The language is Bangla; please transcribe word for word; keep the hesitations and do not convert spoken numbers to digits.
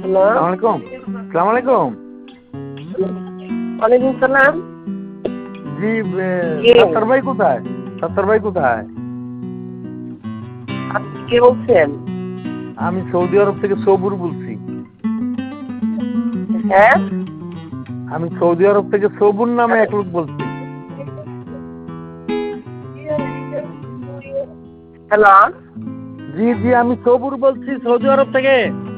হ্যালো, আসসালামু আলাইকুম। আসসালামু আলাইকুম। ওয়ালাইকুম সালাম। জি, জি, সত্তর ভাই কোথায়? সত্তর ভাই কোথায়? আপনি কে বলছেন? আমি সৌদি আরব থেকে সবুর বলছি। হ্যাঁ, আমি সৌদি আরব থেকে সবুর নামে এক লোক বলছি। হ্যালো। জি জি, আমি সবুর বলছি সৌদি আরব থেকে।